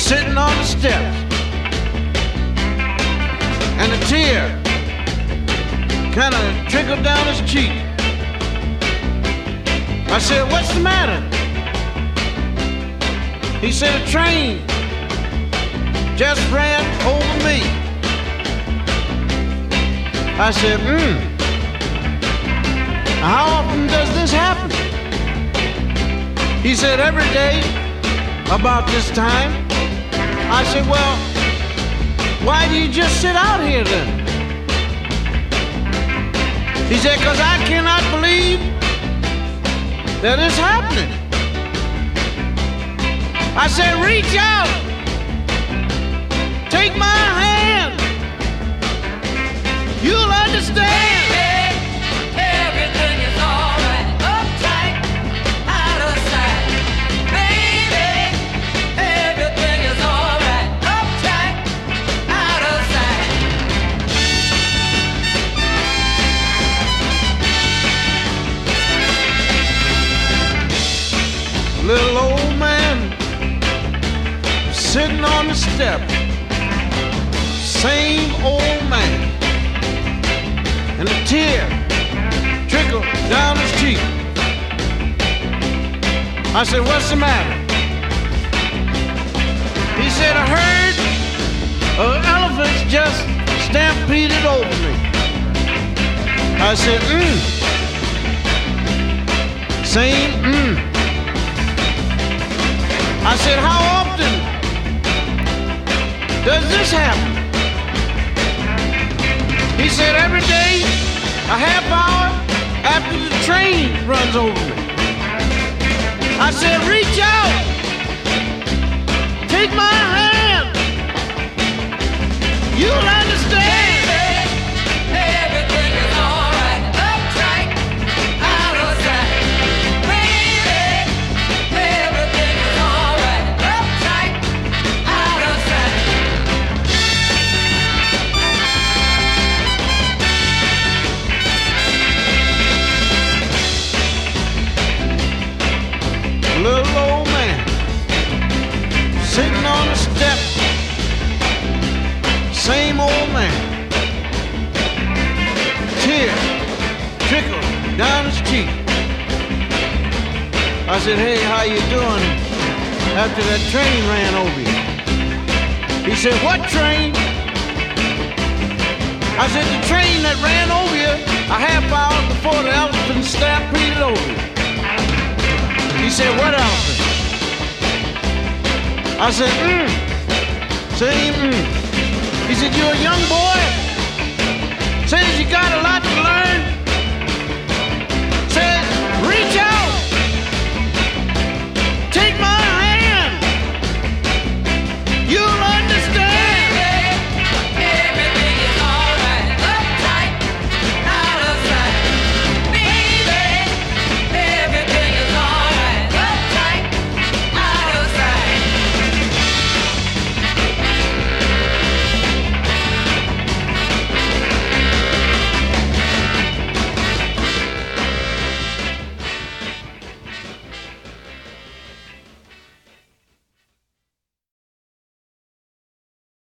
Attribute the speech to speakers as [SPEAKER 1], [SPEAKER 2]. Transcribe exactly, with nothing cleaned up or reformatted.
[SPEAKER 1] sitting on the steps, and a tear kind of trickled down his cheek. I said, "What's the matter?" He said, "A train just ran over me." I said, hmm, how often does this happen? He said, "Every day about this time." I said, "Well, why do you just sit out here then?" He said, "Because I cannot believe that it's happening." I said, "Reach out, take my hand, you'll understand."
[SPEAKER 2] Everything is alright, uptight, out of sight. Baby, everything is alright, uptight, out of sight.
[SPEAKER 1] Little old man sitting on the step, same old man, and a tear trickled down his cheek. I said, "What's the matter?" He said, "A herd of elephants just stampeded over me." I said, mm. Same, mm. I said, "How often does this happen?" He said, "Every day, a half hour after the train runs over me." I said, "Reach out, take my hand, you'll understand."
[SPEAKER 2] Everything is alright, uptight, out of sight. Baby, everything is alright, uptight, out of sight.
[SPEAKER 1] Little old man sitting on the step, same old man, tear trickled down his cheek. I said, "Hey, how you doing after that train ran over you?" He said, "What train?" I said, "The train that ran over you a half hour before the elephant stampeded over you." He said, "What elephant?" I said, mm. Same, mm. He said, "You're a young boy. Says you got a lot to